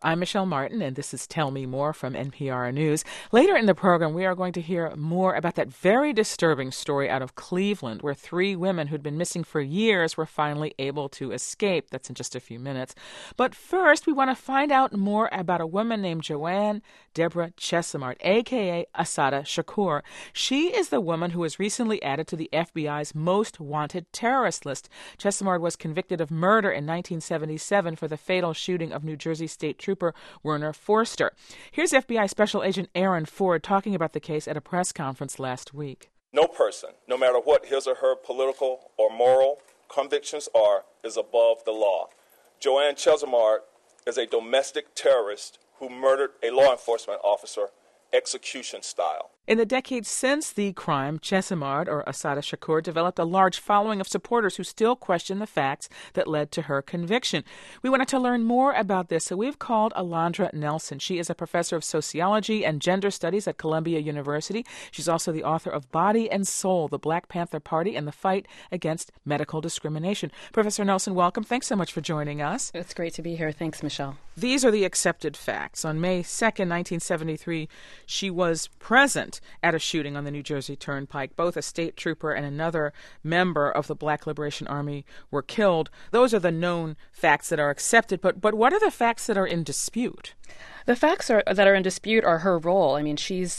I'm Michelle Martin, and this is Tell Me More from NPR News. Later in the program, we are going to hear more about that very disturbing story out of Cleveland, where 3 women who'd been missing for years were finally able to escape. That's in just a few minutes. But first, we want to find out more about a woman named Joanne Deborah Chesimard, a.k.a. Assata Shakur. She is the woman who was recently added to the FBI's most wanted terrorist list. Chesimard was convicted of murder in 1977 for the fatal shooting of New Jersey State Trooper Werner Forster. Here's FBI Special Agent Aaron Ford talking about the case at a press conference last week. No person, no matter what his or her political or moral convictions are, is above the law. Joanne Chesimard is a domestic terrorist who murdered a law enforcement officer execution style. In the decades since the crime, Chesimard, or Assata Shakur, developed a large following of supporters who still question the facts that led to her conviction. We wanted to learn more about this, so we've called Alondra Nelson. She is a professor of sociology and gender studies at Columbia University. She's also the author of Body and Soul, the Black Panther Party and the Fight Against Medical Discrimination. Professor Nelson, welcome. Thanks so much for joining us. It's great to be here. Thanks, Michelle. These are the accepted facts. On May 2nd, 1973, she was present at a shooting on the New Jersey Turnpike. Both a state trooper and another member of the Black Liberation Army were killed. Those are the known facts that are accepted, but what are the facts that are in dispute? The facts that are in dispute are her role. I mean,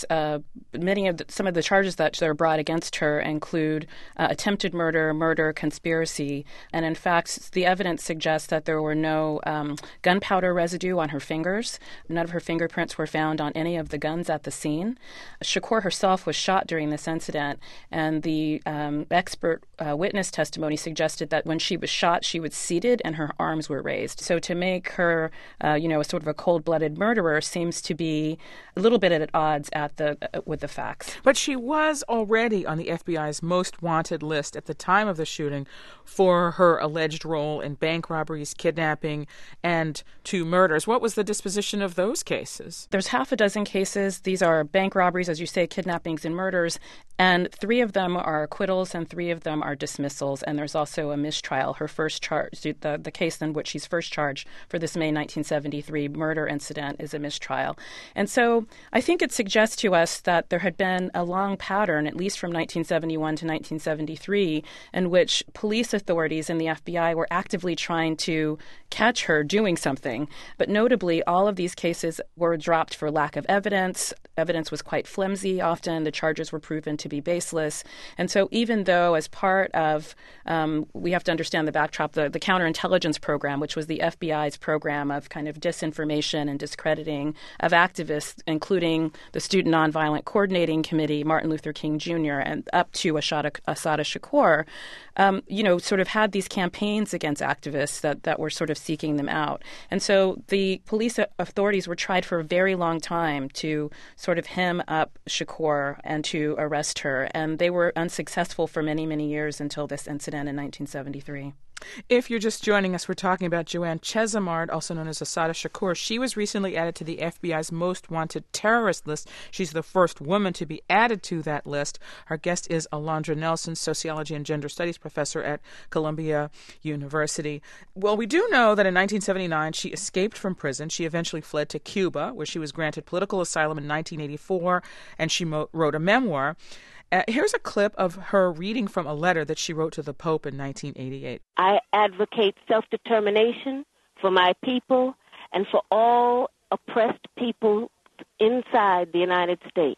some of the charges that are brought against her include attempted murder, conspiracy, and in fact, the evidence suggests that there were no gunpowder residue on her fingers. None of her fingerprints were found on any of the guns at the scene. Shakur herself was shot during this incident, and the expert witness testimony suggested that when she was shot, she was seated and her arms were raised. So to make her, a sort of a cold-blooded murderer seems to be a little bit at odds with the facts. But she was already on the FBI's most wanted list at the time of the shooting for her alleged role in bank robberies, kidnapping, and 2 murders. What was the disposition of those cases? There's half a dozen cases. These are bank robberies, as you say, kidnappings and murders, and 3 of them are acquittals and 3 of them are dismissals, and there's also a mistrial. Her first charge, the case in which she's first charged for this May 1973 murder incident, is a mistrial. And so I think it suggests to us that there had been a long pattern, at least from 1971 to 1973, in which police authorities and the FBI were actively trying to catch her doing something. But notably, all of these cases were dropped for lack of evidence. Evidence was quite flimsy often. The charges were proven to be baseless. And so even though as part of, we have to understand the backdrop, the counterintelligence program, which was the FBI's program of kind of disinformation and discrediting of activists, including the Student Nonviolent Coordinating Committee, Martin Luther King Jr., and up to Assata Shakur, sort of had these campaigns against activists that were sort of seeking them out. And so the police authorities were tried for a very long time to sort of hem up Shakur and to arrest her. And they were unsuccessful for many, many years until this incident in 1973. If you're just joining us, we're talking about Joanne Chesimard, also known as Assata Shakur. She was recently added to the FBI's most wanted terrorist list. She's the first woman to be added to that list. Our guest is Alondra Nelson, sociology and gender studies professor at Columbia University. Well, we do know that in 1979 she escaped from prison. She eventually fled to Cuba, where she was granted political asylum in 1984, and she wrote a memoir. Here's a clip of her reading from a letter that she wrote to the Pope in 1988. I advocate self-determination for my people and for all oppressed people inside the United States.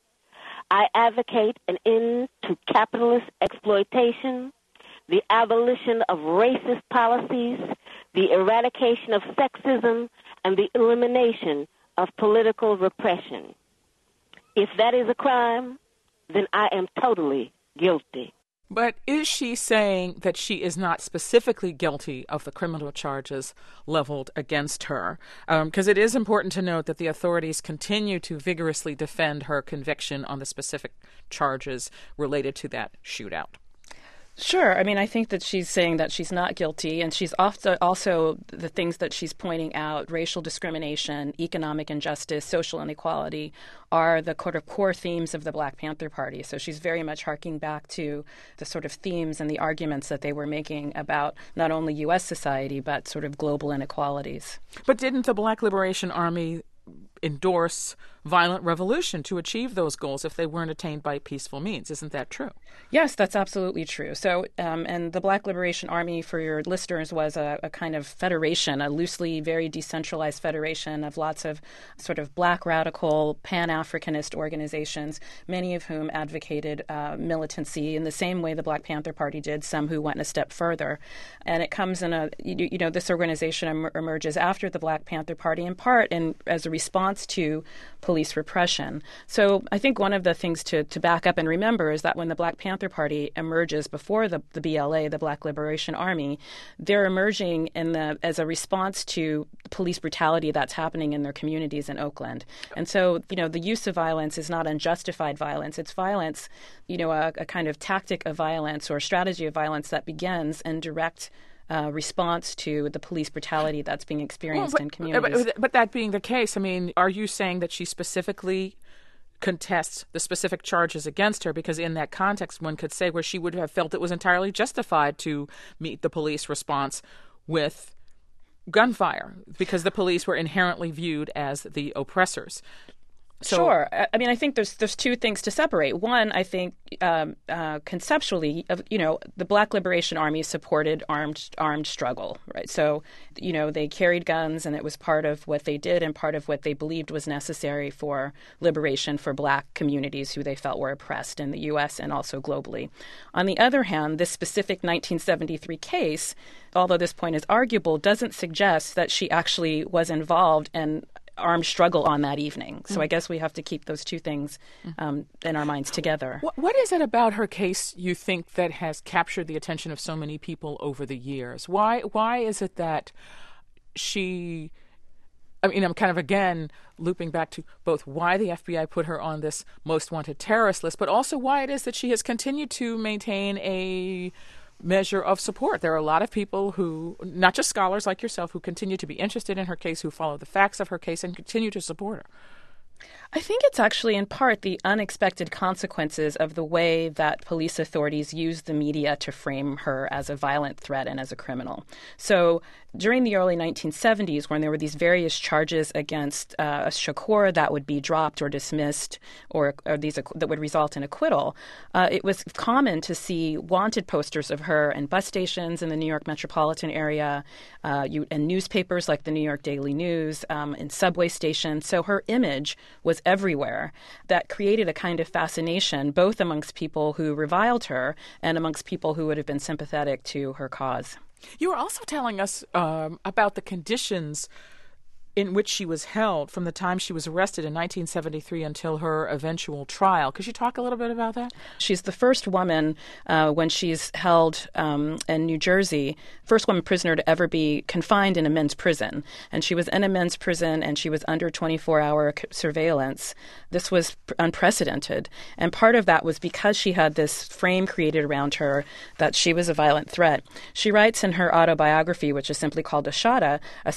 I advocate an end to capitalist exploitation, the abolition of racist policies, the eradication of sexism, and the elimination of political repression. If that is a crime, then I am totally guilty. But is she saying that she is not specifically guilty of the criminal charges leveled against her? Because it is important to note that the authorities continue to vigorously defend her conviction on the specific charges related to that shootout. Sure. I mean, I think that she's saying that she's not guilty, and she's also the things that she's pointing out, racial discrimination, economic injustice, social inequality, are the sort of core themes of the Black Panther Party. So she's very much harking back to the sort of themes and the arguments that they were making about not only U.S. society, but sort of global inequalities. But didn't the Black Liberation Army endorse violent revolution to achieve those goals if they weren't attained by peaceful means? Isn't that true? Yes, that's absolutely true. So, and the Black Liberation Army, for your listeners, was a kind of federation, a loosely, very decentralized federation of lots of sort of Black radical, Pan-Africanist organizations, many of whom advocated militancy in the same way the Black Panther Party did, some who went a step further. And it comes in this organization emerges after the Black Panther Party, in part as a response to police repression. So I think one of the things to back up and remember is that when the Black Panther Party emerges before the BLA, the Black Liberation Army, they're emerging as a response to police brutality that's happening in their communities in Oakland. And so, the use of violence is not unjustified violence. It's violence, a kind of tactic of violence or strategy of violence that begins in direct response to the police brutality that's being experienced in communities. But that being the case, I mean, are you saying that she specifically contests the specific charges against her? Because in that context, one could say where she would have felt it was entirely justified to meet the police response with gunfire because the police were inherently viewed as the oppressors. So, sure. I mean, I think there's two things to separate. One, I think conceptually, the Black Liberation Army supported armed struggle, right? So, they carried guns, and it was part of what they did and part of what they believed was necessary for liberation for Black communities who they felt were oppressed in the U.S. and also globally. On the other hand, this specific 1973 case, although this point is arguable, doesn't suggest that she actually was involved in armed struggle on that evening. So I guess we have to keep those two things in our minds together. What is it about her case you think that has captured the attention of so many people over the years? Why is it that she... I mean, I'm kind of, again, looping back to both why the FBI put her on this most wanted terrorist list, but also why it is that she has continued to maintain a measure of support. There are a lot of people who, not just scholars like yourself, who continue to be interested in her case, who follow the facts of her case and continue to support her. I think it's actually in part the unexpected consequences of the way that police authorities use the media to frame her as a violent threat and as a criminal. So during the early 1970s, when there were these various charges against Shakur that would be dropped or dismissed or these that would result in acquittal, it was common to see wanted posters of her in bus stations in the New York metropolitan area, in newspapers like the New York Daily News, in subway stations. So her image was everywhere. That created a kind of fascination both amongst people who reviled her and amongst people who would have been sympathetic to her cause. You were also telling us about the conditions in which she was held from the time she was arrested in 1973 until her eventual trial. Could you talk a little bit about that? She's the first woman when she's held in New Jersey, first woman prisoner to ever be confined in a men's prison. And she was in a men's prison and she was under 24-hour surveillance. This was unprecedented. And part of that was because she had this frame created around her that she was a violent threat. She writes in her autobiography, which is simply called Assata,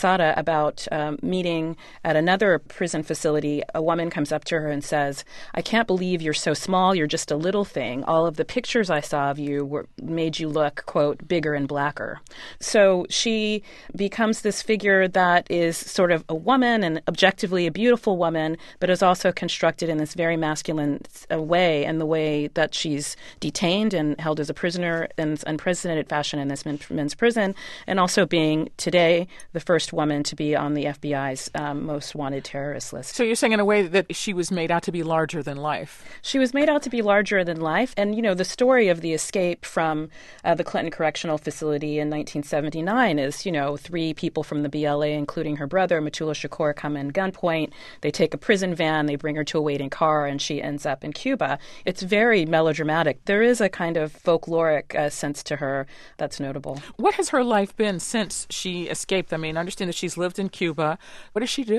about meeting at another prison facility. A woman comes up to her and says, "I can't believe you're so small. You're just a little thing. All of the pictures I saw of you made you look, quote, bigger and blacker." So she becomes this figure that is sort of a woman and objectively a beautiful woman, but is also constructed in this very masculine way, and the way that she's detained and held as a prisoner in unprecedented fashion in this men's prison, and also being today the first woman to be on the FBI's most wanted terrorist list. So you're saying in a way that she was made out to be larger than life. She was made out to be larger than life. And, the story of the escape from the Clinton Correctional Facility in 1979 is, 3 people from the BLA, including her brother, Mutulu Shakur, come in gunpoint. They take a prison van, they bring her to a waiting car, and she ends up in Cuba. It's very melodramatic. There is a kind of folkloric sense to her that's notable. What has her life been since she escaped? I mean, I understand that she's lived in Cuba. What does she do?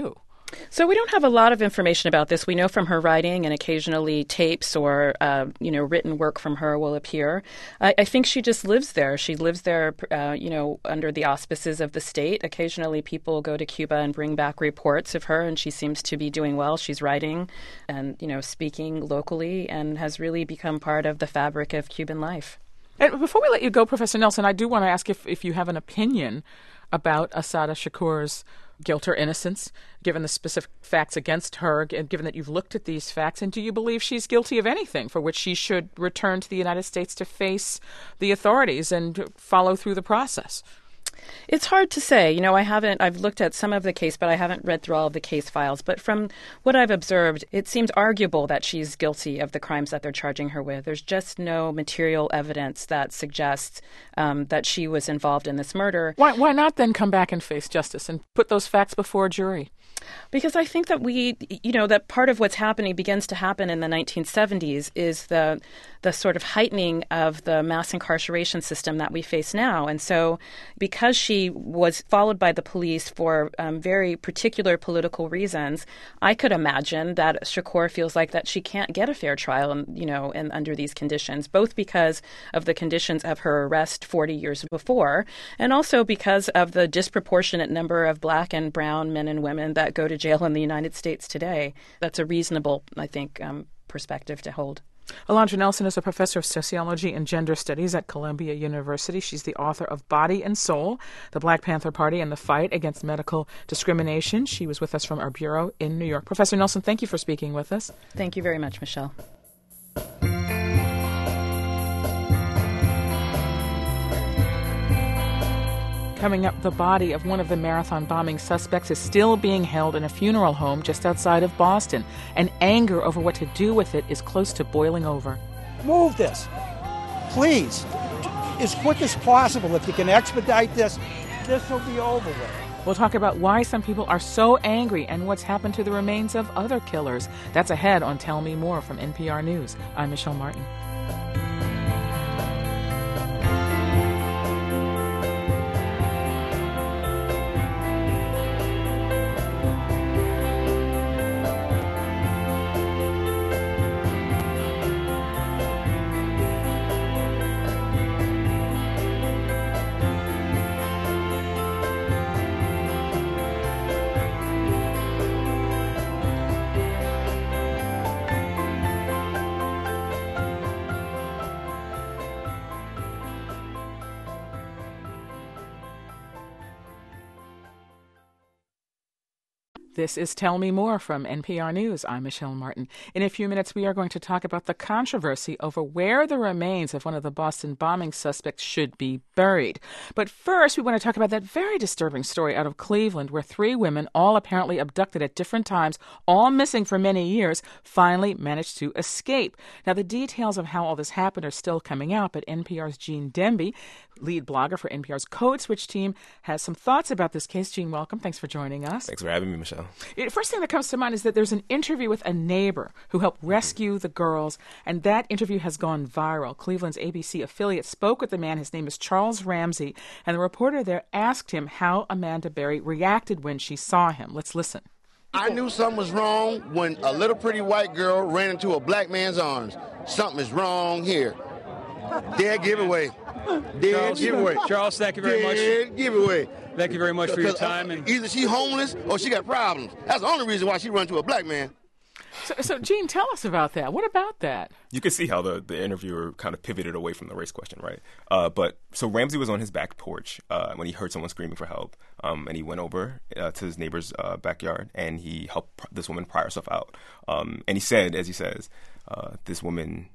So we don't have a lot of information about this. We know from her writing, and occasionally tapes or written work from her will appear. I think she just lives there. She lives there, under the auspices of the state. Occasionally, people go to Cuba and bring back reports of her, and she seems to be doing well. She's writing and speaking locally, and has really become part of the fabric of Cuban life. And before we let you go, Professor Nelson, I do want to ask if you have an opinion about Assata Shakur's guilt or innocence, given the specific facts against her, and given that you've looked at these facts, and do you believe she's guilty of anything for which she should return to the United States to face the authorities and follow through the process? It's hard to say. I've looked at some of the case, but I haven't read through all of the case files. But from what I've observed, it seems arguable that she's guilty of the crimes that they're charging her with. There's just no material evidence that suggests that she was involved in this murder. Why not then come back and face justice and put those facts before a jury? Because I think that that part of what's begins to happen in the 1970s is the sort of heightening of the mass incarceration system that we face now. And so because she was followed by the police for very particular political reasons, I could imagine that Shakur feels like that she can't get a fair trial, and under these conditions, both because of the conditions of her arrest 40 years before, and also because of the disproportionate number of Black and brown men and women that go to jail in the United States today. That's a reasonable, I think, perspective to hold. Alondra Nelson is a professor of sociology and gender studies at Columbia University. She's the author of Body and Soul, The Black Panther Party and the Fight Against Medical Discrimination. She was with us from our bureau in New York. Professor Nelson, thank you for speaking with us. Thank you very much, Michelle. Coming up, the body of one of the marathon bombing suspects is still being held in a funeral home just outside of Boston, and anger over what to do with it is close to boiling over. Move this, please, as quick as possible. If you can expedite this will be over with. We'll talk about why some people are so angry and what's happened to the remains of other killers. That's ahead on Tell Me More from NPR News. I'm Michelle Martin. This is Tell Me More from NPR News. I'm Michelle Martin. In a few minutes, we are going to talk about the controversy over where the remains of one of the Boston bombing suspects should be buried. But first, we want to talk about that very disturbing story out of Cleveland where 3 women, all apparently abducted at different times, all missing for many years, finally managed to escape. Now, the details of how all this happened are still coming out, but NPR's Gene Demby, lead blogger for NPR's Code Switch team, has some thoughts about this case. Gene, welcome. Thanks for joining us. Thanks for having me, Michelle. First thing that comes to mind is that there's an interview with a neighbor who helped rescue the girls, and that interview has gone viral. Cleveland's ABC affiliate spoke with the man. His name is Charles Ramsey, and the reporter there asked him how Amanda Berry reacted when she saw him. Let's listen. I knew something was wrong when a little pretty white girl ran into a black man's arms. Something is wrong here. Dead giveaway. Dead giveaway. Charles, thank you very much. Dead giveaway. Thank you very much for your time. And either she homeless or she got problems. That's the only reason why she run to a black man. So, Gene, tell us about that. What about that? You can see how the interviewer kind of pivoted away from the race question, right? So Ramsey was on his back porch when he heard someone screaming for help, and he went over to his neighbor's backyard, and he helped this woman pry herself out. And he said, as he says, this woman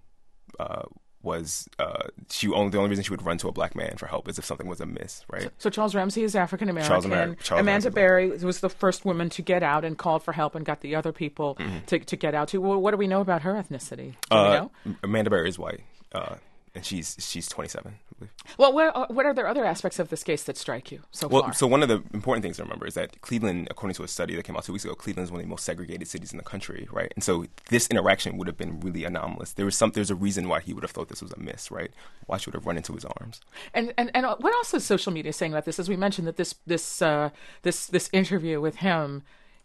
was the only reason she would run to a black man for help is if something was amiss, right? So Charles Ramsey is African American. Amanda Berry was the first woman to get out and called for help and got the other people to get out too. Well, what do we know about her ethnicity? Do we know? Amanda Berry is white, and she's 27, I believe. Well, what are there other aspects of this case that strike you so far? So one of the important things to remember is that Cleveland, according to a study that came out 2 weeks ago, Cleveland is one of the most segregated cities in the country, right? And so this interaction would have been really anomalous. There's a reason why he would have thought this was a miss, right? Why she would have run into his arms. And what else is social media saying about this? As we mentioned, that this interview with him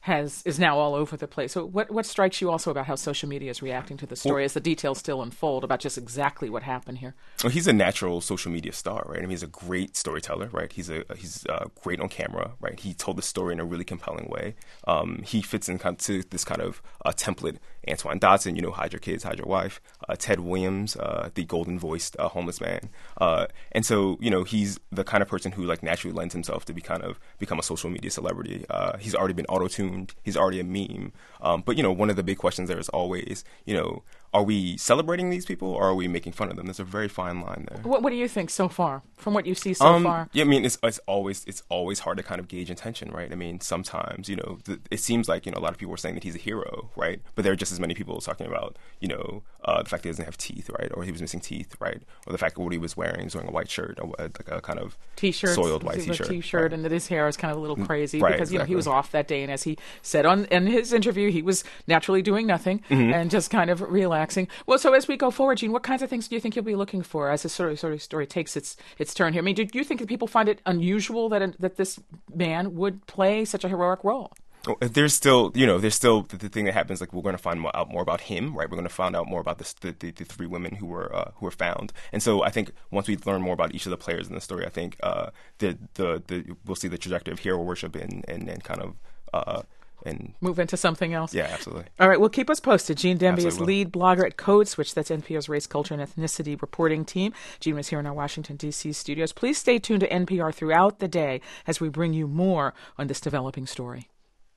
is now all over the place. So what strikes you also about how social media is reacting to the story as the details still unfold about just exactly what happened here? Well, he's a natural social media star, right? I mean, he's a great storyteller, right? He's great on camera, right? He told the story in a really compelling way. He fits in to this kind of template. Antoine Dodson, hide your kids, hide your wife. Ted Williams, the golden-voiced homeless man. And so, he's the kind of person who naturally lends himself to become a social media celebrity. He's already been auto-tuned. He's already a meme. But, one of the big questions there is always, are we celebrating these people or are we making fun of them? There's a very fine line there. What do you think so far, from what you see so far? Yeah, I mean, it's always hard to kind of gauge intention, right? I mean, sometimes, it seems like, a lot of people are saying that he's a hero, right? But there are just as many people talking about, the fact that he doesn't have teeth, right? Or he was missing teeth, right? Or the fact that what he was wearing a white shirt, like a kind of soiled white T-shirt. Right. And that his hair is kind of a little crazy because, exactly. He was off that day. And as he said in his interview, he was naturally doing nothing and just kind of relaxing. Well, so as we go forward, Gene, what kinds of things do you think you'll be looking for as this sort of story takes its turn here? I mean, do you think that people find it unusual that this man would play such a heroic role? There's still the thing that happens. We're going to find out more about him, right? We're going to find out more about the three women who were found. And so I think once we learn more about each of the players in the story, I think we'll see the trajectory of hero worship and kind of and move into something else. Yeah, absolutely. All right, well, keep us posted. Gene Demby is lead blogger at Code Switch. That's NPR's race, culture, and ethnicity reporting team. Gene was here in our Washington, D.C. studios. Please stay tuned to NPR throughout the day as we bring you more on this developing story.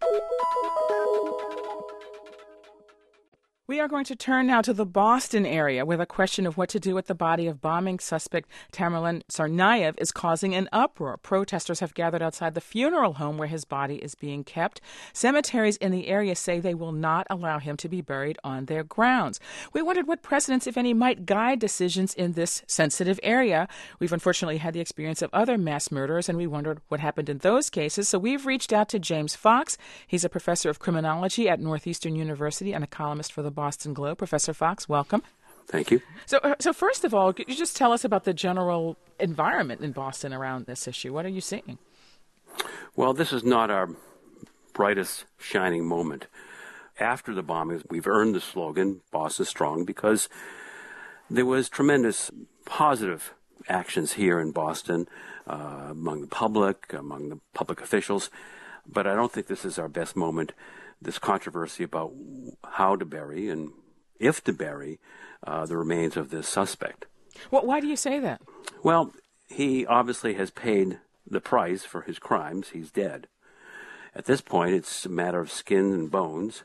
We are going to turn now to the Boston area, where the question of what to do with the body of bombing suspect Tamerlan Tsarnaev is causing an uproar. Protesters have gathered outside the funeral home where his body is being kept. Cemeteries in the area say they will not allow him to be buried on their grounds. We wondered what precedents, if any, might guide decisions in this sensitive area. We've unfortunately had the experience of other mass murders, and we wondered what happened in those cases. So we've reached out to James Fox. He's a professor of criminology at Northeastern University and a columnist for the Boston Globe. Professor Fox, welcome. Thank you. So first of all, could you just tell us about the general environment in Boston around this issue? What are you seeing? Well, this is not our brightest shining moment. After the bombings, we've earned the slogan, Boston Strong, because there was tremendous positive actions here in Boston among the public, among the public officials. But I don't think this is our best moment. This controversy about how to bury and if to bury the remains of this suspect. Well, why do you say that? Well, he obviously has paid the price for his crimes. He's dead. At this point, it's a matter of skin and bones.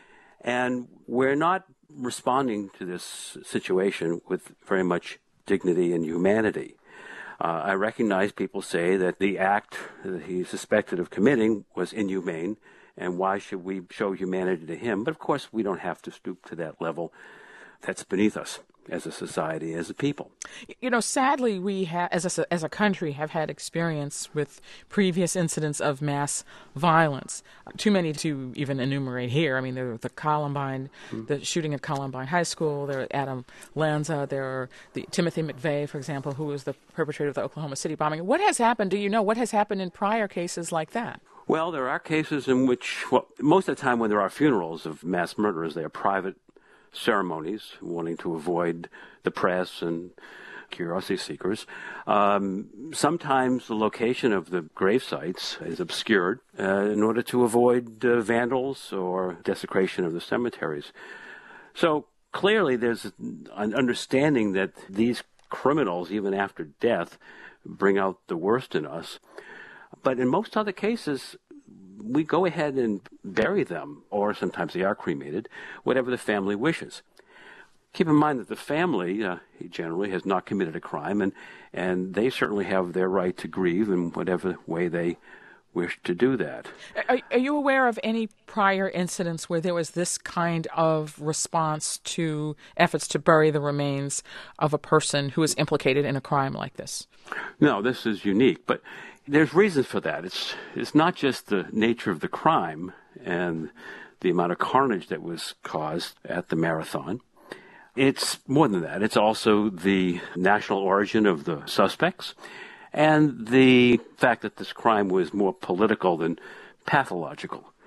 And we're not responding to this situation with very much dignity and humanity. I recognize people say that the act that he's suspected of committing was inhumane, and why should we show humanity to him? But of course, we don't have to stoop to that level. That's beneath us as a society, as a people. Sadly, we have, as a country, have had experience with previous incidents of mass violence. Too many to even enumerate here. I mean, there were the Columbine, the shooting at Columbine High School. There were Adam Lanza. There are the Timothy McVeigh, for example, who was the perpetrator of the Oklahoma City bombing. What has happened? Do you know what has happened in prior cases like that? Well, there are cases in which, most of the time when there are funerals of mass murderers, they are private ceremonies, wanting to avoid the press and curiosity seekers. Sometimes the location of the grave sites is obscured in order to avoid vandals or desecration of the cemeteries. So clearly there's an understanding that these criminals, even after death, bring out the worst in us. But in most other cases, we go ahead and bury them, or sometimes they are cremated, whatever the family wishes. Keep in mind that the family generally has not committed a crime, and they certainly have their right to grieve in whatever way they wish to do that. Are you aware of any prior incidents where there was this kind of response to efforts to bury the remains of a person who is implicated in a crime like this? No, this is unique, but there's reasons for that. It's not just the nature of the crime and the amount of carnage that was caused at the marathon. It's more than that. It's also the national origin of the suspects and the fact that this crime was more political than pathological.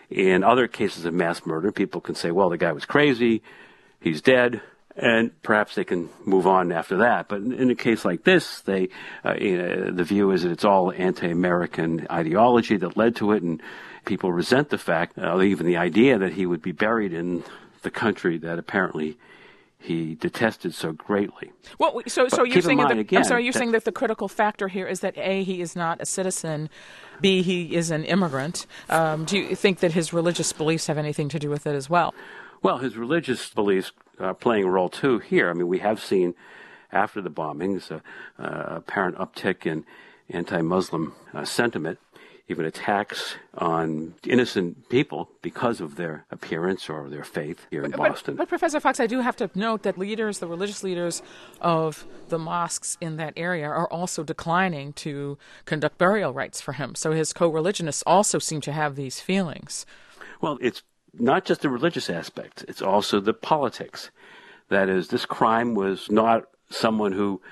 In other cases of mass murder, people can say, well, the guy was crazy, he's dead, and perhaps they can move on after that. But in a case like this, the view is that it's all anti-American ideology that led to it, and people resent the fact, even the idea that he would be buried in the country that apparently he detested so greatly. Well, so you're saying you're saying that the critical factor here is that A, he is not a citizen, B, he is an immigrant. Do you think that his religious beliefs have anything to do with it as well? Well, his religious beliefs are playing a role too here. I mean, we have seen after the bombings a apparent uptick in anti-Muslim sentiment, even attacks on innocent people because of their appearance or their faith here in Boston. But Professor Fox, I do have to note that the religious leaders of the mosques in that area are also declining to conduct burial rites for him. So his co-religionists also seem to have these feelings. Well, it's not just the religious aspect. It's also the politics. That is, this crime was not someone who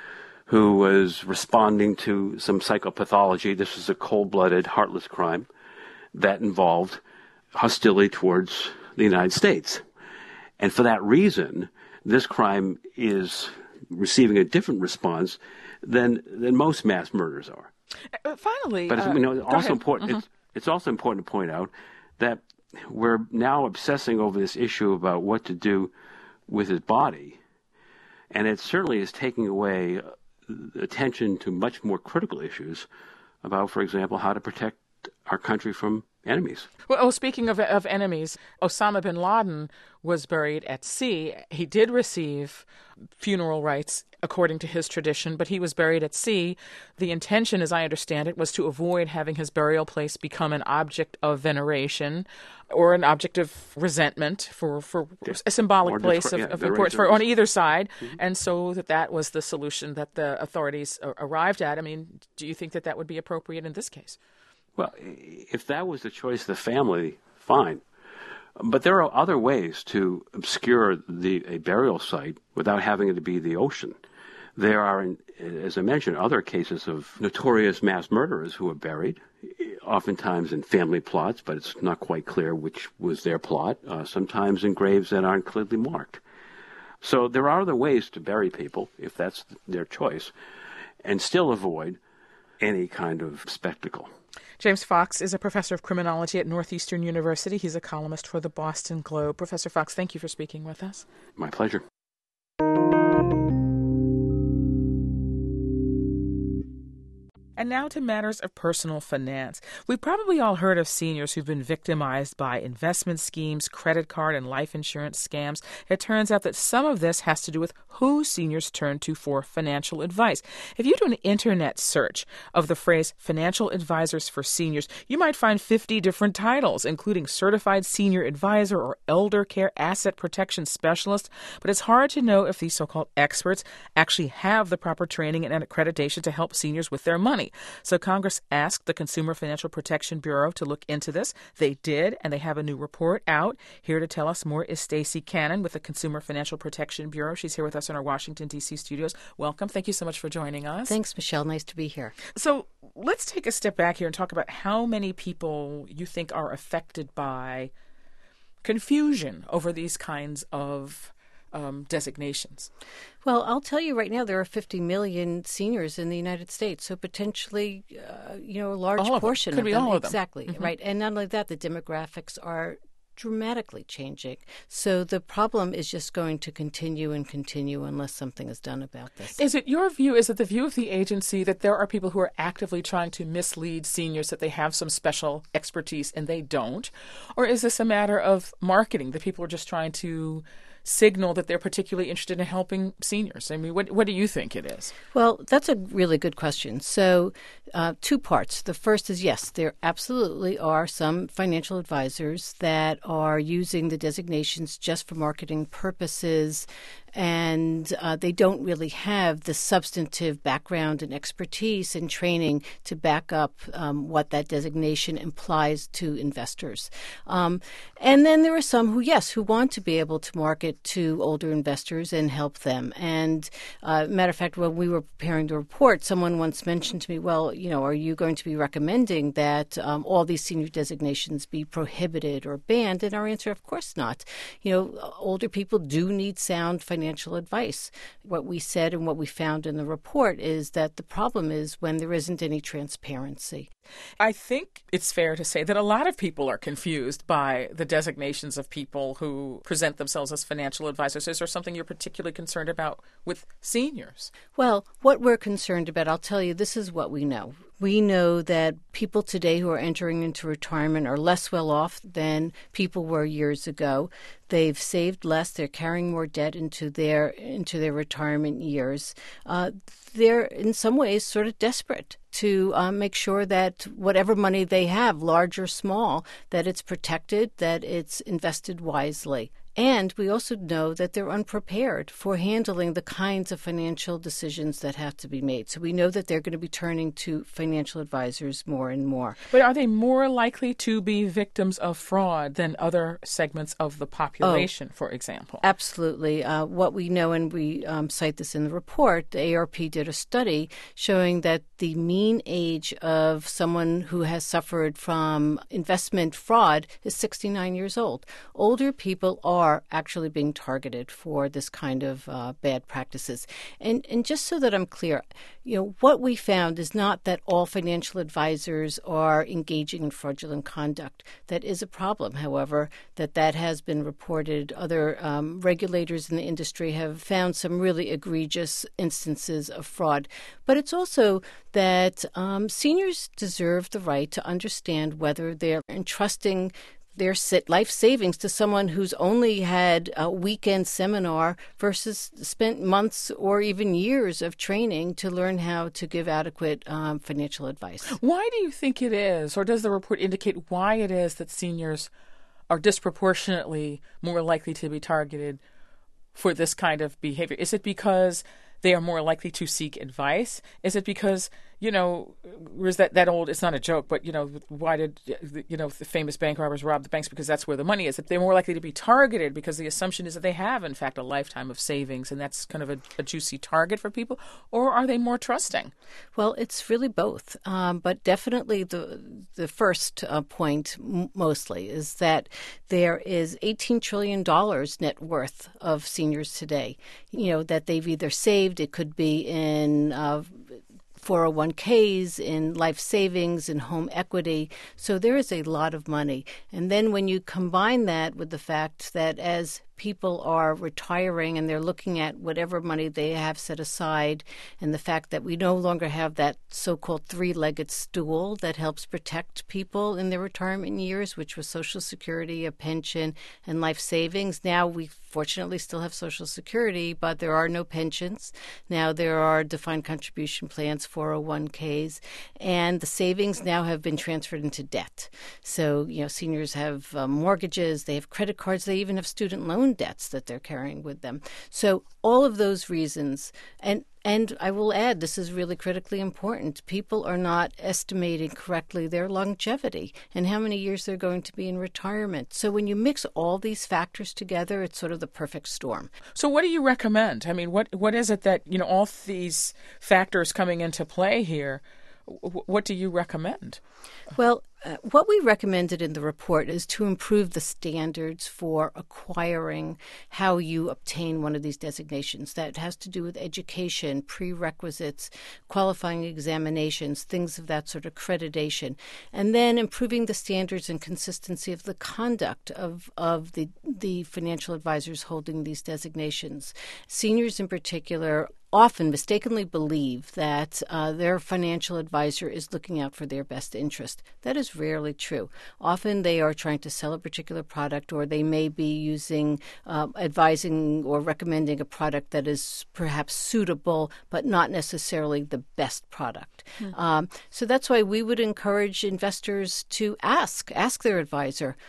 was responding to some psychopathology. This was a cold-blooded, heartless crime that involved hostility towards the United States. And for that reason, this crime is receiving a different response than most mass murders are. Finally, but it's also important. Mm-hmm. It's also important to point out that we're now obsessing over this issue about what to do with his body, and it certainly is taking away attention to much more critical issues about, for example, how to protect our country from enemies. Well, speaking of enemies, Osama bin Laden was buried at sea. He did receive funeral rites according to his tradition, but he was buried at sea. The intention, as I understand it, was to avoid having his burial place become an object of veneration or an object of resentment for a symbolic place of importance on either side. Mm-hmm. And so that was the solution that the authorities arrived at. I mean, do you think that would be appropriate in this case? Well, if that was the choice of the family, fine. But there are other ways to obscure a burial site without having it to be the ocean. There are, as I mentioned, other cases of notorious mass murderers who are buried, oftentimes in family plots, but it's not quite clear which was their plot, sometimes in graves that aren't clearly marked. So there are other ways to bury people, if that's their choice, and still avoid any kind of spectacle. James Fox is a professor of criminology at Northeastern University. He's a columnist for the Boston Globe. Professor Fox, thank you for speaking with us. My pleasure. And now to matters of personal finance. We've probably all heard of seniors who've been victimized by investment schemes, credit card and life insurance scams. It turns out that some of this has to do with who seniors turn to for financial advice. If you do an internet search of the phrase financial advisors for seniors, you might find 50 different titles, including certified senior advisor or elder care asset protection specialist. But it's hard to know if these so-called experts actually have the proper training and accreditation to help seniors with their money. So Congress asked the Consumer Financial Protection Bureau to look into this. They did, and they have a new report out. Here to tell us more is Stacey Cannon with the Consumer Financial Protection Bureau. She's here with us in our Washington, D.C. studios. Welcome. Thank you so much for joining us. Thanks, Michelle. Nice to be here. So let's take a step back here and talk about how many people you think are affected by confusion over these kinds of designations. Well, I'll tell you right now, there are 50 million seniors in the United States, so potentially, a large portion of them. Could be all of them. Exactly, mm-hmm. Right. And not only that, the demographics are dramatically changing. So the problem is just going to continue and continue unless something is done about this. Is it the view of the agency that there are people who are actively trying to mislead seniors that they have some special expertise and they don't? Or is this a matter of marketing, that people are just trying to signal that they're particularly interested in helping seniors? I mean, what do you think it is? Well, that's a really good question. So 2 parts. The first is, yes, there absolutely are some financial advisors that are using the designations just for marketing purposes and they don't really have the substantive background and expertise and training to back up what that designation implies to investors. And then there are some who want to be able to market to older investors and help them. And matter of fact, when we were preparing the report, someone once mentioned to me, well, are you going to be recommending that all these senior designations be prohibited or banned? And our answer, of course not. Older people do need sound financial advice. What we said and what we found in the report is that the problem is when there isn't any transparency. I think it's fair to say that a lot of people are confused by the designations of people who present themselves as financial advisors. Is there something you're particularly concerned about with seniors? Well, what we're concerned about, I'll tell you, this is what we know. We know that people today who are entering into retirement are less well off than people were years ago. They've saved less. They're carrying more debt into their retirement years. They're in some ways sort of desperate to make sure that whatever money they have, large or small, that it's protected, that it's invested wisely. And we also know that they're unprepared for handling the kinds of financial decisions that have to be made. So we know that they're going to be turning to financial advisors more and more. But are they more likely to be victims of fraud than other segments of the population, for example? Absolutely. What we know, and we cite this in the report, the AARP did a study showing that the mean age of someone who has suffered from investment fraud is 69 years old. Older people are actually being targeted for this kind of bad practices. And just so that I'm clear, what we found is not that all financial advisors are engaging in fraudulent conduct. That is a problem, however, that has been reported. Other regulators in the industry have found some really egregious instances of fraud. But it's also that seniors deserve the right to understand whether they're entrusting their life savings to someone who's only had a weekend seminar versus spent months or even years of training to learn how to give adequate financial advice. Why do you think it is, or does the report indicate why it is that seniors are disproportionately more likely to be targeted for this kind of behavior? Is it because they are more likely to seek advice? Is it because, where's that old, it's not a joke, but, why did, the famous bank robbers rob the banks? Because that's where the money is. That they're more likely to be targeted because the assumption is that they have, in fact, a lifetime of savings, and that's kind of a juicy target for people? Or are they more trusting? Well, it's really both. But definitely the first point mostly is that there is $18 trillion net worth of seniors today, that they've either saved. It could be in 401ks, in life savings, in home equity. So there is a lot of money. And then when you combine that with the fact that as people are retiring and they're looking at whatever money they have set aside, and the fact that we no longer have that so-called three-legged stool that helps protect people in their retirement years, which was Social Security, a pension, and life savings. Now we fortunately still have Social Security, but there are no pensions. Now there are defined contribution plans, 401ks, and the savings now have been transferred into debt. So, seniors have mortgages, they have credit cards, they even have student loan debts that they're carrying with them. So all of those reasons, and I will add, this is really critically important. People are not estimating correctly their longevity and how many years they're going to be in retirement. So when you mix all these factors together, it's sort of the perfect storm. So what do you recommend? I mean, what is it that, all these factors coming into play here, what do you recommend? Well, what we recommended in the report is to improve the standards for acquiring how you obtain one of these designations. That has to do with education, prerequisites, qualifying examinations, things of that sort of accreditation, and then improving the standards and consistency of the conduct of the financial advisors holding these designations. Seniors in particular often mistakenly believe that their financial advisor is looking out for their best interest. That is rarely true. Often they are trying to sell a particular product, or they may be advising or recommending a product that is perhaps suitable, but not necessarily the best product. So that's why we would encourage investors to ask their advisor,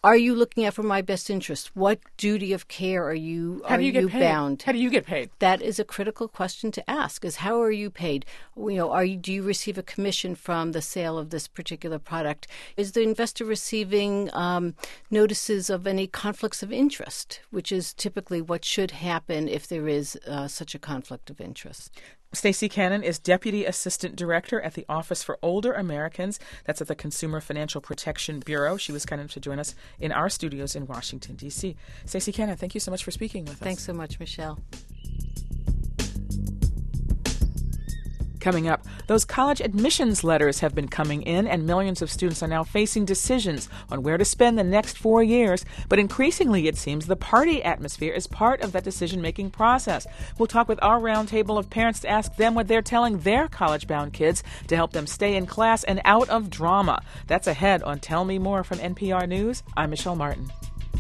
Are you looking out for my best interest? What duty of care are you bound? How do you get paid? That is a critical question to ask, is how are you paid? Do you receive a commission from the sale of this particular product? Is the investor receiving notices of any conflicts of interest, which is typically what should happen if there is such a conflict of interest? Stacey Cannon is Deputy Assistant Director at the Office for Older Americans. That's at the Consumer Financial Protection Bureau. She was kind enough to join us in our studios in Washington, D.C. Stacey Cannon, thank you so much for speaking with us. Thanks so much, Michelle. Coming up, those college admissions letters have been coming in, and millions of students are now facing decisions on where to spend the next 4 years. But increasingly, it seems, the party atmosphere is part of that decision-making process. We'll talk with our roundtable of parents to ask them what they're telling their college-bound kids to help them stay in class and out of drama. That's ahead on Tell Me More from NPR News. I'm Michelle Martin.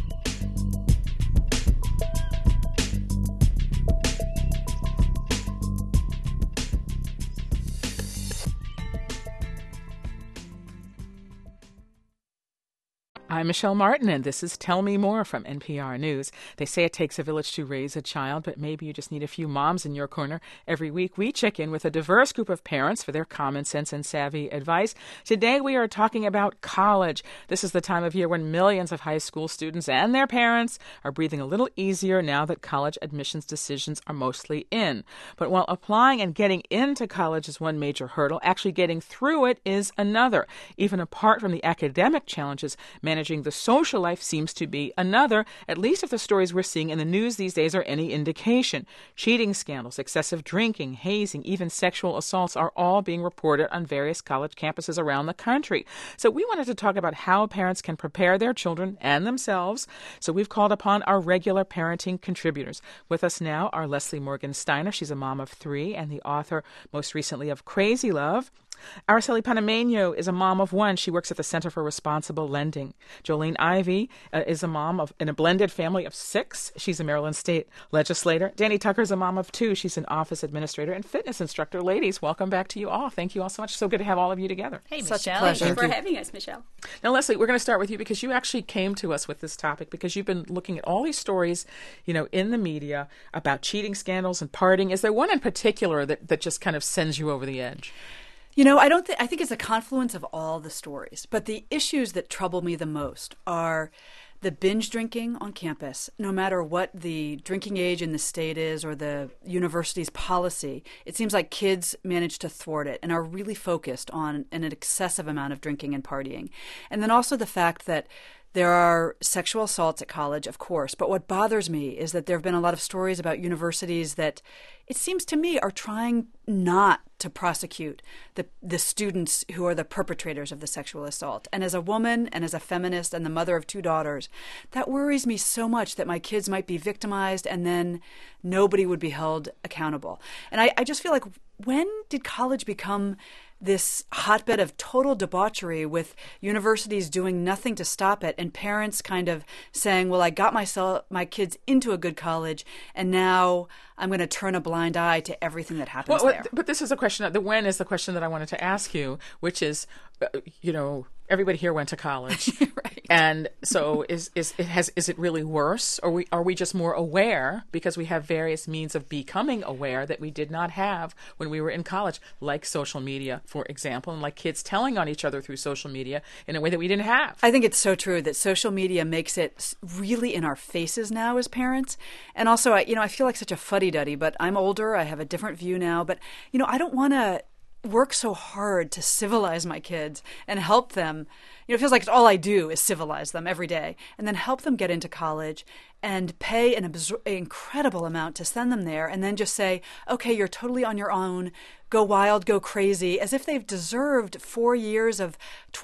I'm Michelle Martin, and this is Tell Me More from NPR News. They say it takes a village to raise a child, but maybe you just need a few moms in your corner. Every week, we check in with a diverse group of parents for their common sense and savvy advice. Today, we are talking about college. This is the time of year when millions of high school students and their parents are breathing a little easier now that college admissions decisions are mostly in. But while applying and getting into college is one major hurdle, actually getting through it is another. Even apart from the academic challenges, managing the social life seems to be another, at least if the stories we're seeing in the news these days are any indication. Cheating scandals, excessive drinking, hazing, even sexual assaults are all being reported on various college campuses around the country. So we wanted to talk about how parents can prepare their children and themselves. So we've called upon our regular parenting contributors. With us now are Leslie Morgan Steiner. She's a mom of 3 and the author most recently of Crazy Love. Araceli Panameño is a mom of 1. She works at the Center for Responsible Lending. Jolene Ivey is a mom in a blended family of 6. She's a Maryland state legislator. Danny Tucker is a mom of 2. She's an office administrator and fitness instructor. Ladies, welcome back to you all. Thank you all so much. So good to have all of you together. Hey, Such Michelle. a pleasure. Thank you for having us, Michelle. Now, Leslie, we're going to start with you because you actually came to us with this topic because you've been looking at all these stories, in the media about cheating scandals and partying. Is there one in particular that just kind of sends you over the edge? I think it's a confluence of all the stories. But the issues that trouble me the most are the binge drinking on campus. No matter what the drinking age in the state is or the university's policy, it seems like kids manage to thwart it and are really focused on an excessive amount of drinking and partying. And then also the fact that there are sexual assaults at college, of course, but what bothers me is that there have been a lot of stories about universities that it seems to me are trying not to prosecute the students who are the perpetrators of the sexual assault. And as a woman and as a feminist and the mother of 2 daughters, that worries me so much that my kids might be victimized and then nobody would be held accountable. And I just feel like, when did college become this hotbed of total debauchery with universities doing nothing to stop it and parents kind of saying, well, I got my kids into a good college and now I'm going to turn a blind eye to everything that happens there. But this is a question, the when is the question that I wanted to ask you, which is, everybody here went to college. Right. And so is it really worse? Or are we just more aware because we have various means of becoming aware that we did not have when we were in college, like social media, for example, and like kids telling on each other through social media in a way that we didn't have? I think it's so true that social media makes it really in our faces now as parents. And also, I feel like such a fuddy-duddy, but I'm older. I have a different view now. But, I don't want to work so hard to civilize my kids and help them. It feels like all I do is civilize them every day and then help them get into college and pay an incredible amount to send them there and then just say, okay, you're totally on your own, go wild, go crazy, as if they've deserved 4 years of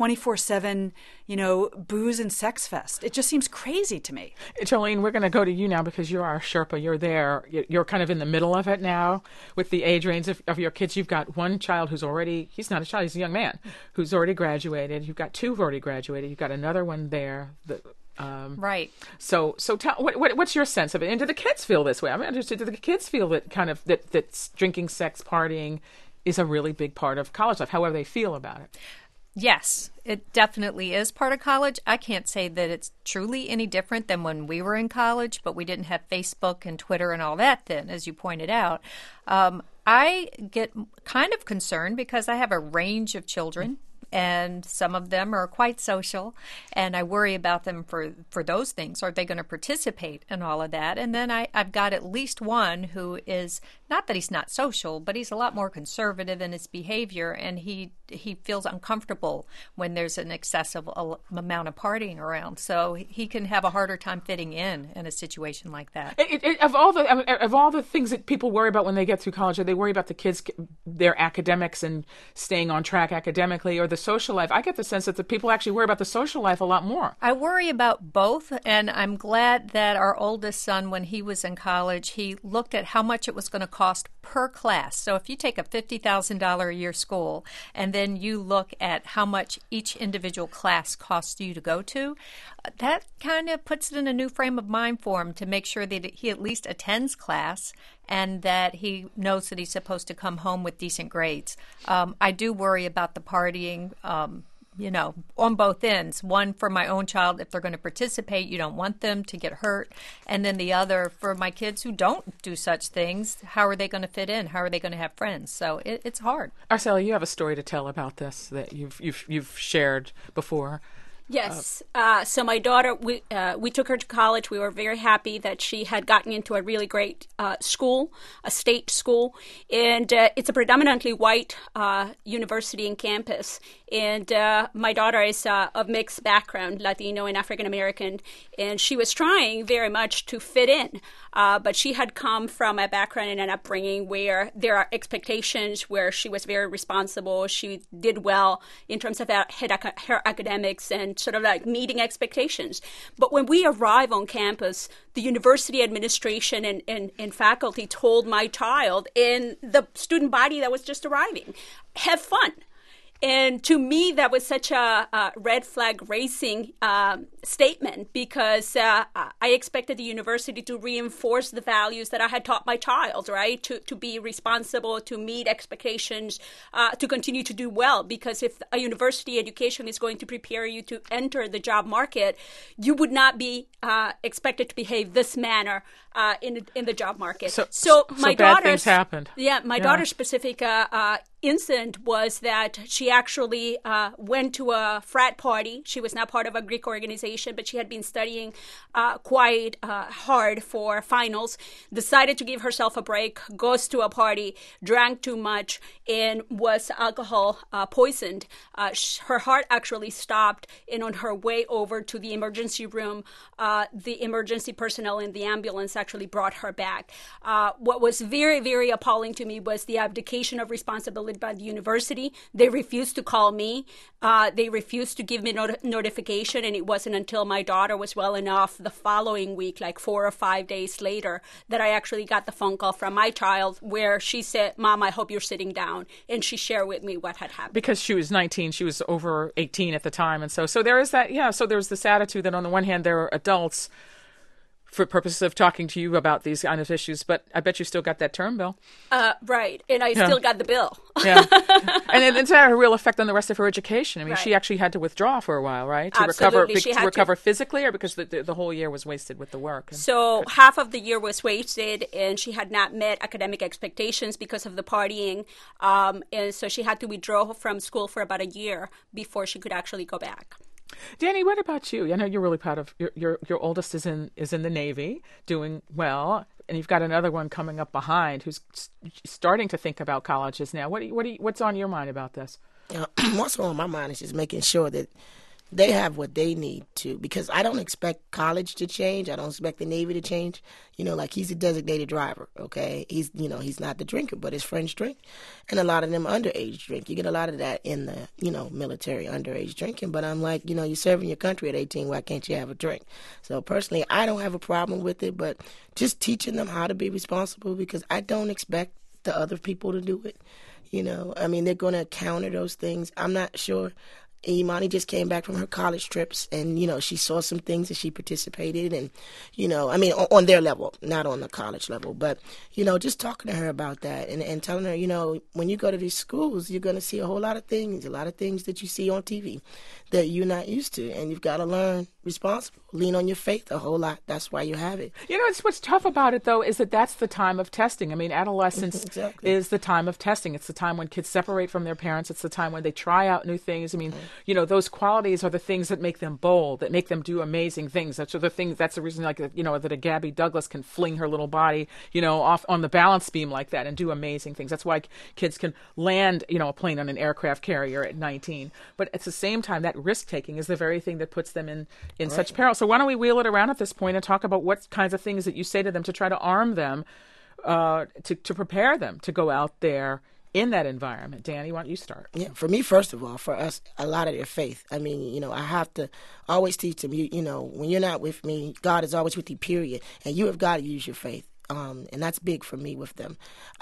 24/7, booze and sex fest. It just seems crazy to me. Jolene, we're going to go to you now because you're our Sherpa. You're there. You're kind of in the middle of it now with the age range of your kids. You've got one child he's not a child, he's a young man who's already graduated. You've got 2 who've already graduated. You've got another one there. Right. So tell what's your sense of it? And do the kids feel this way? I'm interested. Do the kids feel that that drinking, sex, partying is a really big part of college life? However they feel about it. Yes, it definitely is part of college. I can't say that it's truly any different than when we were in college, but we didn't have Facebook and Twitter and all that then, as you pointed out. I get kind of concerned because I have a range of children, and some of them are quite social, and I worry about them for those things. Are they going to participate in all of that? And then I've got at least one who is, not that he's not social, but he's a lot more conservative in his behavior, and he feels uncomfortable when there's an excessive amount of partying around. So he can have a harder time fitting in a situation like that. Of all the things that people worry about when they get through college, they worry about the kids, their academics and staying on track academically, or the social life. I get the sense that the people actually worry about the social life a lot more. I worry about both, and I'm glad that our oldest son, when he was in college, he looked at how much it was going to cost per class. So if you take a $50,000 a year school, and then you look at how much each individual class costs you to go to, that kind of puts it in a new frame of mind for him to make sure that he at least attends class and that he knows that he's supposed to come home with decent grades. I do worry about the partying, on both ends. One, for my own child, if they're going to participate, you don't want them to get hurt. And then the other, for my kids who don't do such things, how are they going to fit in? How are they going to have friends? So it's hard. Arcelia, you have a story to tell about this that you've shared before. Yes. So my daughter, we took her to college. We were very happy that she had gotten into a really great school, a state school. And it's a predominantly white university and campus. And my daughter is of mixed background, Latino and African American. And she was trying very much to fit in. But she had come from a background and an upbringing where there are expectations, where she was very responsible. She did well in terms of her academics and sort of like meeting expectations. But when we arrive on campus, the university administration and faculty told my child and the student body that was just arriving, have fun. And to me, that was such a red flag raising statement, because I expected the university to reinforce the values that I had taught my child, right? To be responsible, to meet expectations, to continue to do well. Because if a university education is going to prepare you to enter the job market, you would not be expected to behave this manner in the job market. So my bad things happened. Yeah, my daughter's specific incident was that she actually went to a frat party. She was not part of a Greek organization, but she had been studying quite hard for finals, decided to give herself a break, goes to a party, drank too much, and was alcohol poisoned. Her heart actually stopped, and on her way over to the emergency room, the emergency personnel in the ambulance actually brought her back. What was very, very appalling to me was the abdication of responsibility by the university. They refused to call me. They refused to give me notification, and it wasn't until my daughter was well enough the following week, like 4 or 5 days later, that I actually got the phone call from my child where she said, "Mom, I hope you're sitting down," and she shared with me what had happened. Because she was 19, she was over 18 at the time, and so there is that, so there's this attitude that on the one hand there are adults for purposes of talking to you about these kind of issues, but I bet you still got that term bill. Right, and I still got the bill. Yeah, and it's had a real effect on the rest of her education. I mean, right. She actually had to withdraw for a while, right? To Absolutely. recover physically, or because the whole year was wasted with the work? So half of the year was wasted, and she had not met academic expectations because of the partying, and so she had to withdraw from school for about a year before she could actually go back. Danny, what about you? I know you're really proud of your oldest is in the Navy, doing well, and you've got another one coming up behind who's starting to think about colleges now. What's on your mind about this? What's on my mind is just making sure that they have what they need to, because I don't expect college to change. I don't expect the Navy to change. Like he's a designated driver, okay? He's not the drinker, but his friends drink. And a lot of them underage drink. You get a lot of that in the, military, underage drinking. But I'm like, you're serving your country at 18, why can't you have a drink? So personally, I don't have a problem with it, but just teaching them how to be responsible, because I don't expect the other people to do it. They're going to counter those things. I'm not sure. Imani just came back from her college trips, and, she saw some things that she participated in, I mean, on their level, not on the college level, but, just talking to her about that and telling her, when you go to these schools, you're going to see a lot of things that you see on TV that you're not used to, and you've got to learn responsible, lean on your faith a whole lot. That's why you have it. It's what's tough about it, though, is that that's the time of testing. I mean, adolescence is the time of testing. It's the time when kids separate from their parents. It's the time when they try out new things. I mean, those qualities are the things that make them bold, that make them do amazing things. That's the reason, that a Gabby Douglas can fling her little body, off on the balance beam like that and do amazing things. That's why kids can land, a plane on an aircraft carrier at 19. But at the same time, that risk-taking is the very thing that puts them in such peril. So why don't we wheel it around at this point and talk about what kinds of things that you say to them to try to arm them, to prepare them to go out there in that environment. Danny, why don't you start? Yeah, for me, first of all, for us, a lot of their faith. I mean, I have to always teach them, when you're not with me, God is always with you, period. And you have got to use your faith. And that's big for me with them.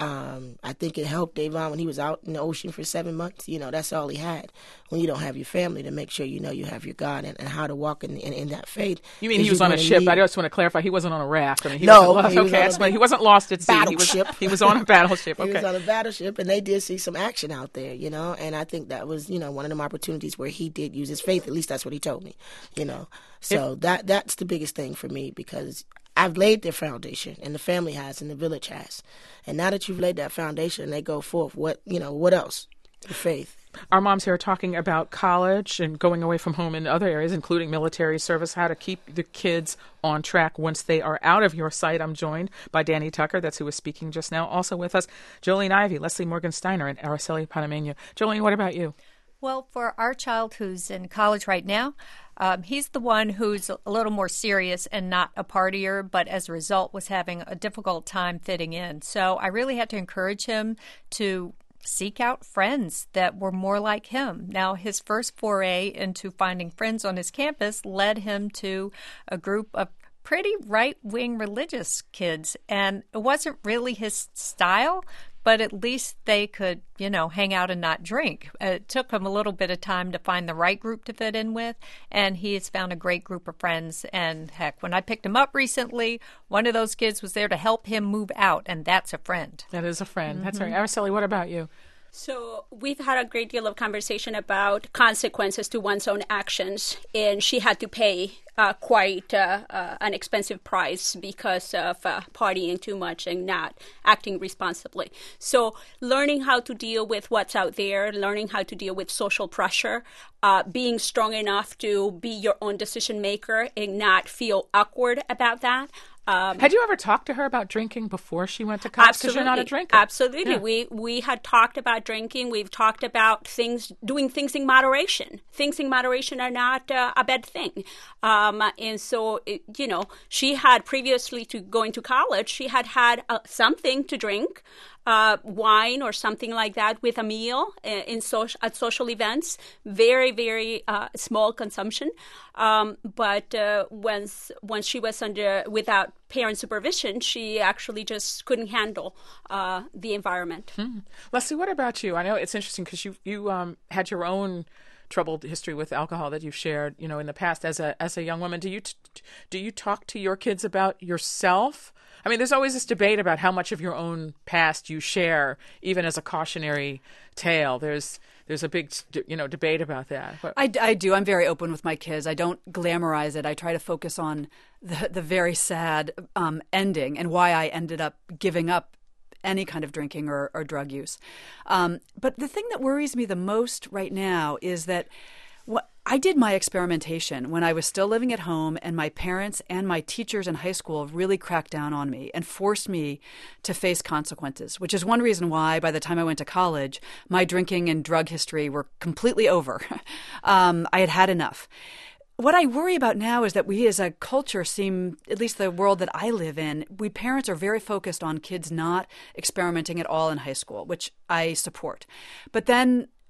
I think it helped Davon when he was out in the ocean for 7 months. That's all he had. When you don't have your family, to make sure you have your God and how to walk in that faith. You mean he was on a ship? I just want to clarify. He wasn't on a raft. I mean, he wasn't lost at sea. Battleship. He was on a battleship. Okay. He was on a battleship, and they did see some action out there, And I think that was, one of them opportunities where he did use his faith. At least that's what he told me, So that's the biggest thing for me, because I've laid their foundation, and the family has, and the village has. And now that you've laid that foundation, they go forth. What else? The faith. Our moms here are talking about college and going away from home in other areas, including military service, how to keep the kids on track once they are out of your sight. I'm joined by Danny Tucker, that's who was speaking just now. Also with us, Jolene Ivey, Leslie Morgan Steiner, and Araceli Panameno. Jolene, what about you? Well, for our child who's in college right now, he's the one who's a little more serious and not a partier, but as a result was having a difficult time fitting in. So I really had to encourage him to seek out friends that were more like him. Now, his first foray into finding friends on his campus led him to a group of pretty right-wing religious kids, and it wasn't really his style, but at least they could, hang out and not drink. It took him a little bit of time to find the right group to fit in with, and he has found a great group of friends. And heck, when I picked him up recently, one of those kids was there to help him move out, and that's a friend. That is a friend. That's right. Araceli, what about you? So we've had a great deal of conversation about consequences to one's own actions, and she had to pay quite an expensive price because of partying too much and not acting responsibly. So learning how to deal with what's out there, learning how to deal with social pressure, being strong enough to be your own decision maker and not feel awkward about that. Had you ever talked to her about drinking before she went to college? Because you're not a drinker. Absolutely. Yeah. We had talked about drinking. We've talked about doing things in moderation. Things in moderation are not a bad thing. And so, she had previously to going to college, she had something to drink. Wine or something like that with a meal at social events. Very, very small consumption. But once she was without parent supervision, she actually just couldn't handle the environment. Leslie, what about you? I know it's interesting because you had your own troubled history with alcohol that you've shared, in the past as a young woman. Do you talk to your kids about yourself? I mean, there's always this debate about how much of your own past you share, even as a cautionary tale. There's a big, debate about that. I do. I'm very open with my kids. I don't glamorize it. I try to focus on the very sad ending and why I ended up giving up any kind of drinking or drug use. But the thing that worries me the most right now is that I did my experimentation when I was still living at home, and my parents and my teachers in high school really cracked down on me and forced me to face consequences, which is one reason why by the time I went to college, my drinking and drug history were completely over. I had had enough. What I worry about now is that we as a culture seem, at least the world that I live in, we parents are very focused on kids not experimenting at all in high school, which I support. But then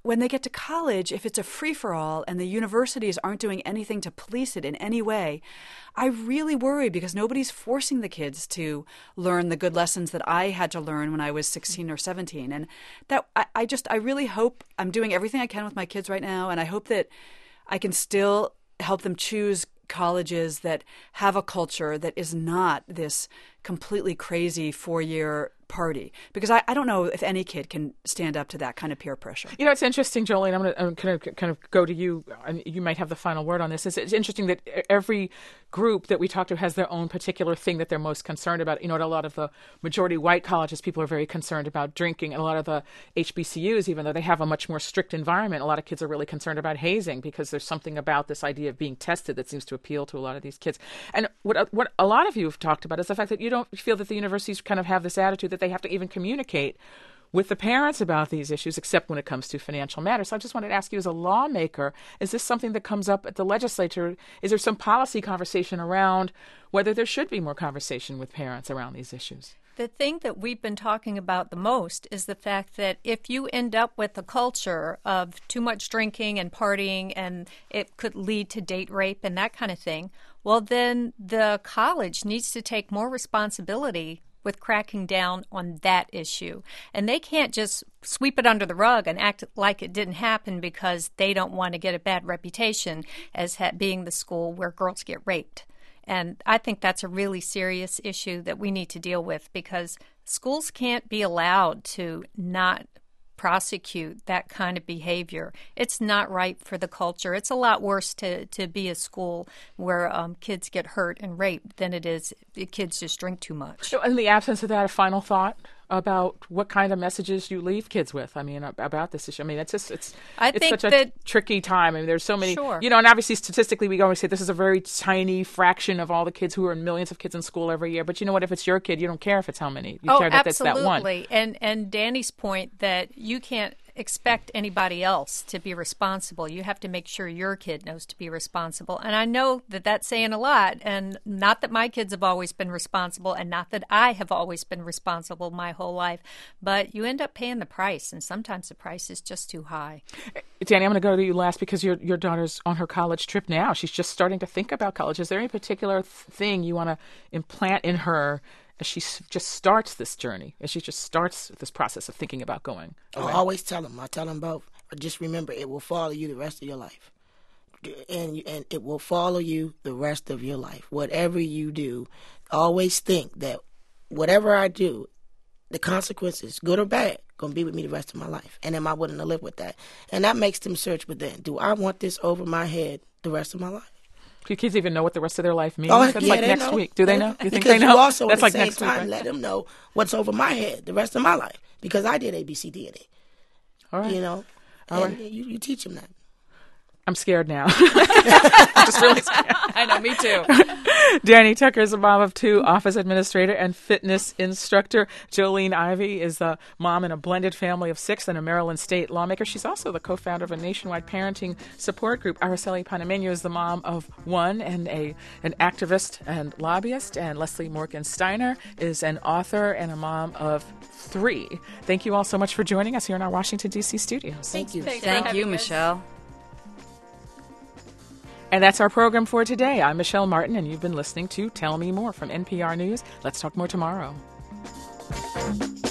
when they get to college, if it's a free-for-all and the universities aren't doing anything to police it in any way, I really worry because nobody's forcing the kids to learn the good lessons that I had to learn when I was 16 or 17. And that I really hope I'm doing everything I can with my kids right now, and I hope that I can still help them choose colleges that have a culture that is not this completely crazy 4-year party, because I don't know if any kid can stand up to that kind of peer pressure. You know, it's interesting, Jolene. I'm going to kind of go to you, and you might have the final word on this. It's interesting that every group that we talk to has their own particular thing that they're most concerned about. You know, at a lot of the majority white colleges, people are very concerned about drinking, and a lot of the HBCUs, even though they have a much more strict environment, a lot of kids are really concerned about hazing because there's something about this idea of being tested that seems to appeal to a lot of these kids. And what a lot of you have talked about is the fact that you don't feel that the universities kind of have this attitude that they have to even communicate with the parents about these issues, except when it comes to financial matters. So I just wanted to ask you, as a lawmaker, is this something that comes up at the legislature? Is there some policy conversation around whether there should be more conversation with parents around these issues? The thing that we've been talking about the most is the fact that if you end up with a culture of too much drinking and partying, and it could lead to date rape and that kind of thing, well, then the college needs to take more responsibility with cracking down on that issue. And they can't just sweep it under the rug and act like it didn't happen because they don't want to get a bad reputation as being the school where girls get raped. And I think that's a really serious issue that we need to deal with, because schools can't be allowed to not prosecute that kind of behavior. It's not right for the culture. It's a lot worse to be a school where kids get hurt and raped than it is if kids just drink too much. So in the absence of that, a final thought about what kind of messages you leave kids with, I mean, about this issue. I mean, it's such a tricky time. I mean, there's so many, you know, and obviously statistically we always say this is a very tiny fraction of all the kids who are in millions of kids in school every year. But you know what, if it's your kid, you don't care if it's how many. You care that absolutely. It's that one. And Danny's point that you can't expect anybody else to be responsible. You have to make sure your kid knows to be responsible. And I know that that's saying a lot, and not that my kids have always been responsible, and not that I have always been responsible my whole life, but you end up paying the price, and sometimes the price is just too high. Danny, I'm going to go to you last because your daughter's on her college trip now. She's just starting to think about college. Is there any particular thing you want to implant in her as she just starts this journey, as she just starts this process of thinking about going away? I always tell them. I tell them both. Just remember, it will follow you the rest of your life. And it will follow you the rest of your life. Whatever you do, always think that whatever I do, the consequences, good or bad, going to be with me the rest of my life. And am I willing to live with that? And that makes them search within. Do I want this over my head the rest of my life? Do your kids even know what the rest of their life means? Oh, That's like next week. Do they know? You think they know? You also, That's at the like same next time, week, right? let them know what's over my head the rest of my life. Because I did A, B, C, D, and E. All right. You know? All and right. you teach them that. I'm scared now. I'm just really scared. I know, me too. Danny Tucker is a mom of two, office administrator and fitness instructor. Jolene Ivey is the mom in a blended family of 6 and a Maryland state lawmaker. She's also the co-founder of a nationwide parenting support group. Araceli Panameno is the mom of 1 and an activist and lobbyist. And Leslie Morgan-Steiner is an author and a mom of 3. Thank you all so much for joining us here in our Washington, D.C. studios. Thank you. Thank you, Michelle. And that's our program for today. I'm Michelle Martin, and you've been listening to Tell Me More from NPR News. Let's talk more tomorrow.